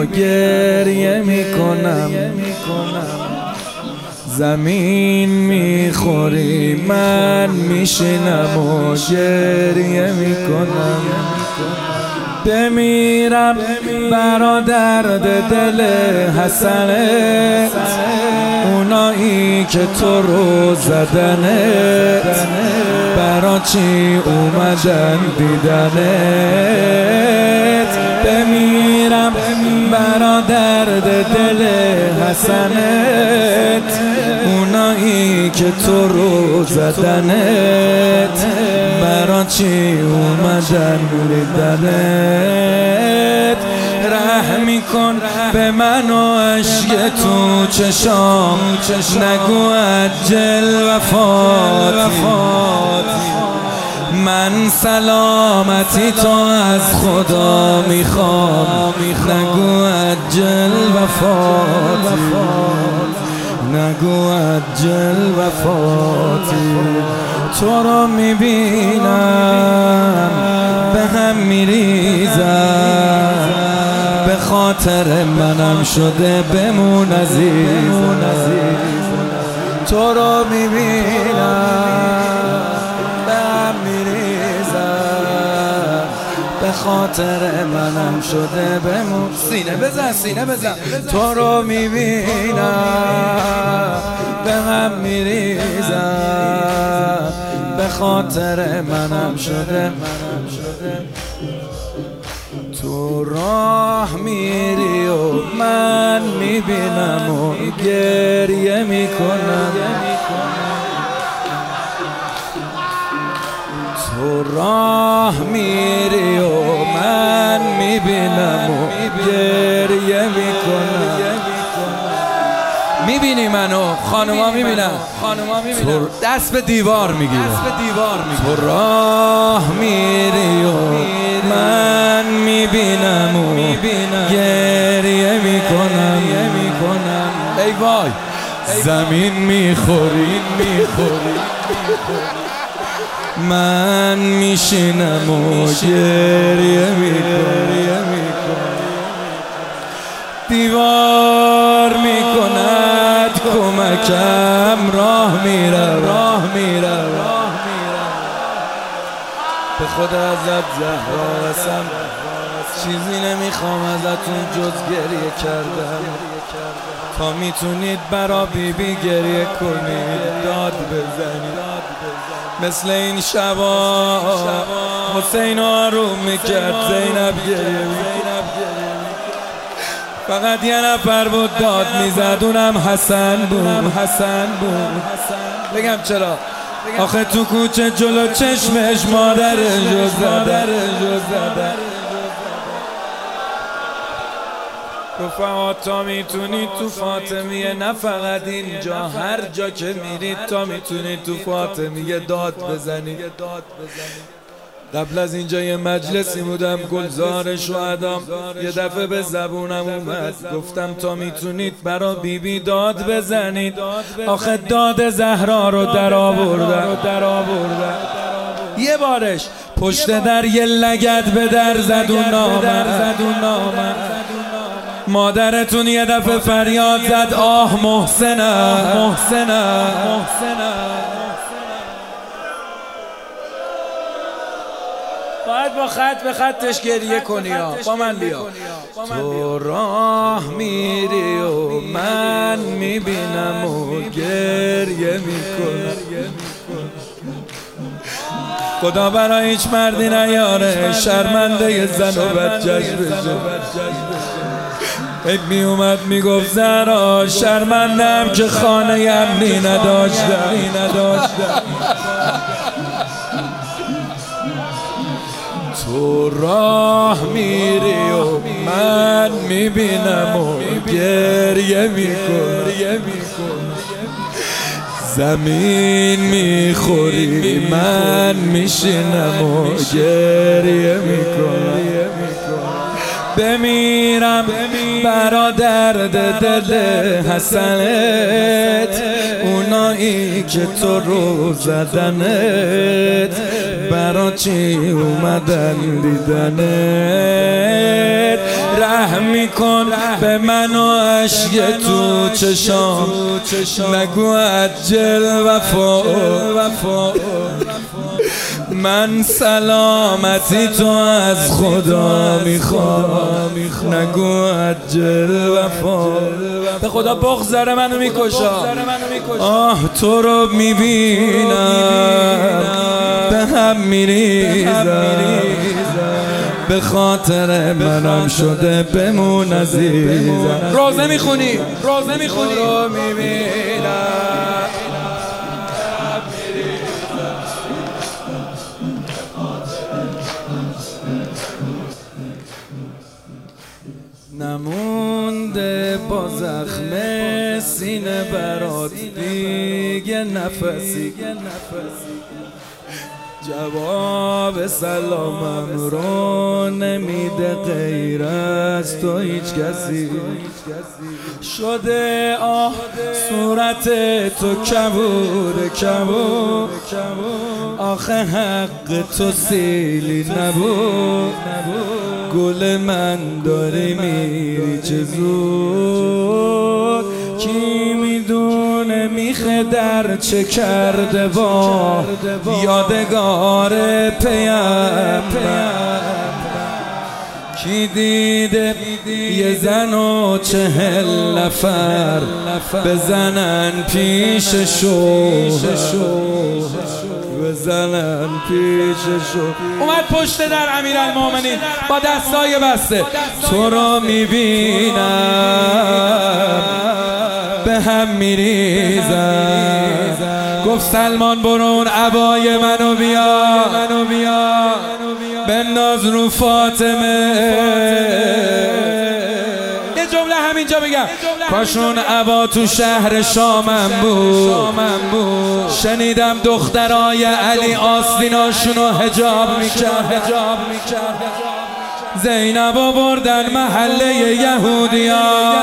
و گریه میکنم، زمین میخوری من میشینم و گریه میکنم. بمیرم برا درد دل حسنت، اونایی که تو رو زدنت، برا چی اومدن دیدنت. بمیرم برا درد دل حسنت، اونایی که تو رو زدنت، برا چی اومدن دیدنت. رحمی کن به من و عشق تو چشام، نگو عجل وفاتی. من سلامتی تو از خدا میخوام، نگو عجل وفاتی، نگو عجل وفاتی. تو رو میبینم به هم میریزم، به خاطر منم شده بمون عزیز. تو رو میبینم به هم میریزم، به خاطر منم شده بمون. سینه بزن، سینه بزن. تو رو میبینم به هم میریزم، به خاطر منم شده. تو راه میری و من میبینم و گریه میکنم. تو راه میری و من میبینم و گریه میکنم. میبینی منو، خانوما میبینن، تو دست به دیوار میگیره. تو راه میری و من میبینم و گریه میکنم. ای وای زمین میخوری، من میشینم و گریه میکنم. دیوار میکند کمکم، راه میرم به خدا ازت زهرا، چیزی نمیخوام ازتون جز گریه کردم. تا میتونید برا بیبی گریه کنید، داد بزنید. مثل این شبا حسین آروم میکرد، زینب گریه میکرد. فقط یه نفر بود داد میزد، اونم حسن بود. بگم چرا؟ آخه تو کوچه جلو چشمش مادرش رو زدن. رفقا تا میتونید تو فاطمیه، نه فقط اینجا، هر جا که میرید تا میتونید تو فاطمیه داد بزنید. قبل از اینجا یه مجلسی بودم، گلزار شهدا، یه دفعه به زبونم اومد، گفتم تا میتونید برا بیبی داد بزنید. آخه داد زهرا رو در آوردن. یه بارش پشت در یه لگد به در زد و نامد. مادرتون یه دفعه فریاد زد، آه محسنم. باید با خط به خطش گریه کنی ها. با من بیا. تو راه میری و من میبینم و گریه میکنم. خدا برای هیچ مردی نیاره شرمنده زن و بچه‌ش بشه. می اومد میگفت زهرا شرمندم که خانه امنی نداشتم. تو راه میری و من میبینم و گریه میکنم. زمین میخوری من میشینم و گریه میکنم. بمیرم برا درد دل حسنت، اونایی که تو رو زدنت، برا چی اومدن دیدنت. رحم کن به من و عشق تو چشام، نگو عجل وفا. من سلامتی تو از خدا میخوام، نگو عجل وفا. به خدا بغض داره منو میکشا. آه تو رو میبینم به هم میریزم، به خاطر منم شده بمون عزیزم. روزه میخونی تو رو میبینم نمونده با زخم سینه برات دیگه نفسی، جواب سلامم رو نمیده غیر از تو هیچ کسی. شده آه صورت تو کبود، آخه حق تو سیلی نبود. گل من داری میری چه زود، کی میدونه میخه در چه کرده با یادگار پیام. کی دیده یه زن و 40 نفر بزنن پیششو، بزنن پیششو. اومد پشت در امیرالمومنین با دستای بسته، تو رو میبینم به هم میریزم. گفت سلمان برون عبای منو بیا، بنداز رو فاطمه. یه جمله همینجا بگم، کاشون عبا تو شهر شامم بود، شنیدم دخترای علی آستیناشونو حجاب میکرد. زینبو بردن محله یهودیا،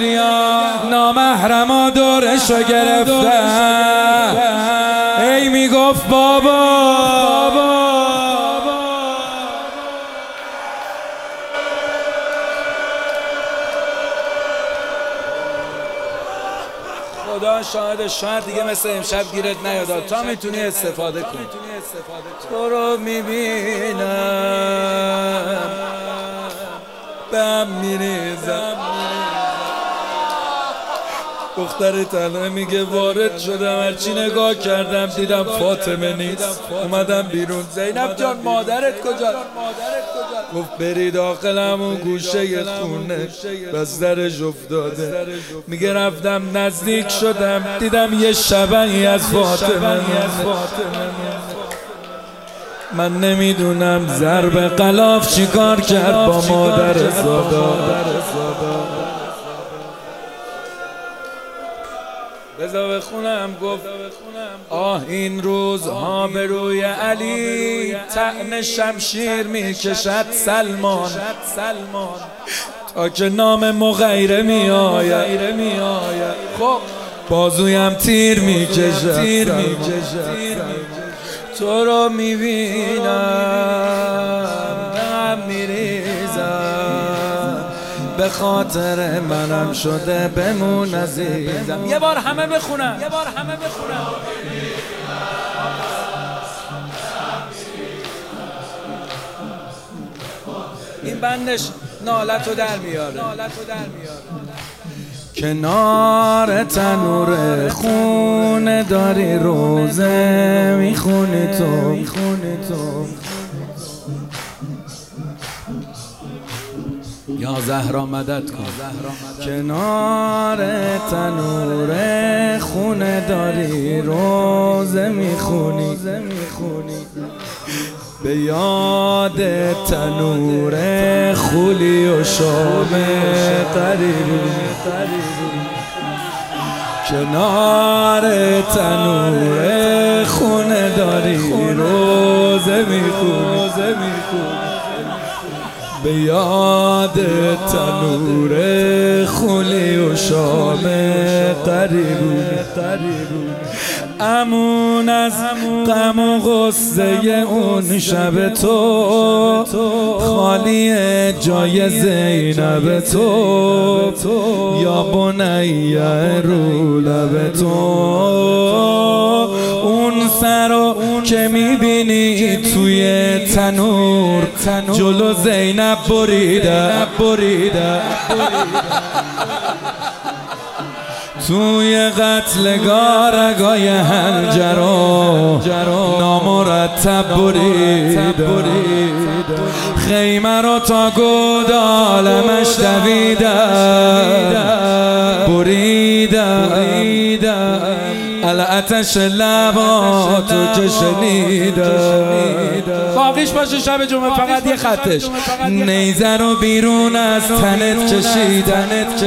نامحرما دورشو گرفتن. ای میگفت بابا خدا شاهد، شاید دیگه مثل امشب گیرت نیاد، تا میتونی استفاده کن. تو رو میبینم بهم میریزم. دختر تنها میگه وارد شدم، هرچی نگاه کردم دیدم فاطمه نیست. اومدم بیرون. زینب جان مادرت کجا؟ گفت بری داخل همون گوشه خونه، بس درش افتاده. میگه رفتم نزدیک شدم دیدم یه شبحی از فاطمه. من نمیدونم ضرب غلاف چیکار کرد با مادر زادا. بذار بخونم. گفت آه این روزها به روی علی طعن شمشیر میکشد سلمان، تا که نام مغیره میآید. خب بازویم تیر میکشد. تو رو میبینم میریزم، به خاطر منم شده بمون عزیزم. یه بار همه بخونم. این بندش نالتو در میاره. کنار تنور خونه داری روزه میخونی تو. یا زهرا مدد کن. کنار تنور خونه داری روزه میخونی، به یاد تنور خولی و شام قریبی. کنار تنور خونه داری روزه میخونی، به یاد تنور خولی و شام قریبون. امون از غم و غصه اون شب تو، خالی جای زینب تو، یا بنیه رو لب تو. اون سرو که میبینی توی تنور، جلو زینب بریده توی قتلگاه رگای هنجرو نامرتب بریده. خیمه رو تا گودالمش دویده بریده. الاتش لباتو که شنیده. باقیش باشه شب جمعه فقط یه خطش. نیزه رو بیرون از تنت کشیدن.